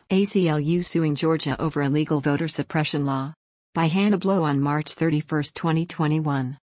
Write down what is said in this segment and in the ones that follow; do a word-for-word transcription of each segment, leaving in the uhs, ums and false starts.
A C L U suing Georgia over illegal voter suppression law. By Hannah Blow on March thirty-first, twenty twenty-one.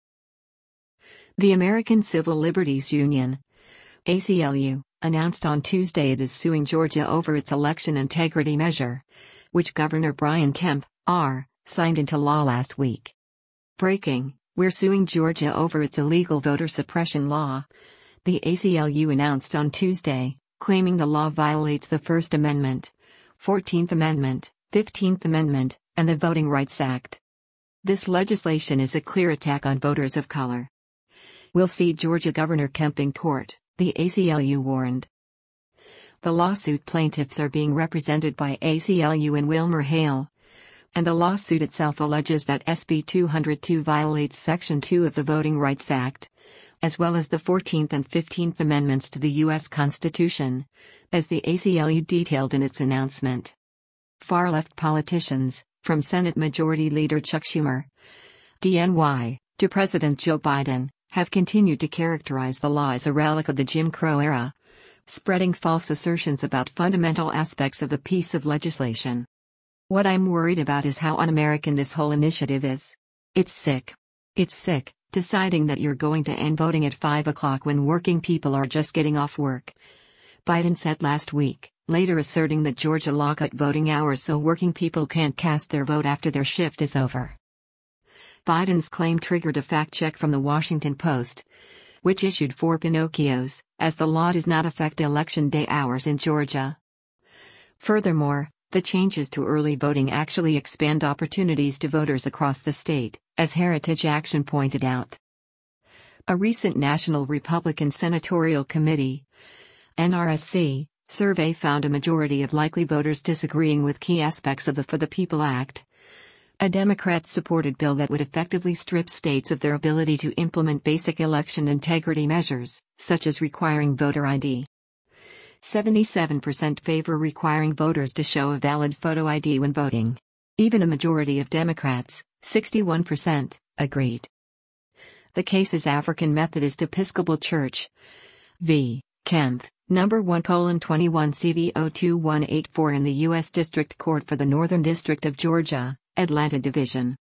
The American Civil Liberties Union, A C L U, announced on Tuesday it is suing Georgia over its election integrity measure, which Governor Brian Kemp, R., signed into law last week. Breaking, we're suing Georgia over its illegal voter suppression law, the A C L U announced on Tuesday, claiming the law violates the First Amendment, fourteenth Amendment, fifteenth Amendment, and the Voting Rights Act. This legislation is a clear attack on voters of color. We'll see Georgia Governor Kemp in court, the A C L U warned. The lawsuit plaintiffs are being represented by A C L U and WilmerHale, and the lawsuit itself alleges that S B two oh two violates Section two of the Voting Rights Act, as well as the fourteenth and fifteenth Amendments to the U S Constitution, as the A C L U detailed in its announcement. Far-left politicians, from Senate Majority Leader Chuck Schumer, D N Y, to President Joe Biden, have continued to characterize the law as a relic of the Jim Crow era, spreading false assertions about fundamental aspects of the piece of legislation. What I'm worried about is how un-American this whole initiative is. It's sick. It's sick, deciding that you're going to end voting at five o'clock when working people are just getting off work, Biden said last week, later asserting that Georgia law cut voting hours so working people can't cast their vote after their shift is over. Biden's claim triggered a fact-check from the Washington Post, which issued four Pinocchios, as the law does not affect election day hours in Georgia. Furthermore, the changes to early voting actually expand opportunities to voters across the state, as Heritage Action pointed out. A recent National Republican Senatorial Committee, N R S C, survey found a majority of likely voters disagreeing with key aspects of the For the People Act, a Democrat-supported bill that would effectively strip states of their ability to implement basic election integrity measures, such as requiring voter I D. seventy-seven percent favor requiring voters to show a valid photo I D when voting. Even a majority of Democrats, sixty-one percent, agreed. The case is African Methodist Episcopal Church v. Kemp, number one colon twenty-one C V zero two one eight four in the U S District Court for the Northern District of Georgia, Atlanta Division.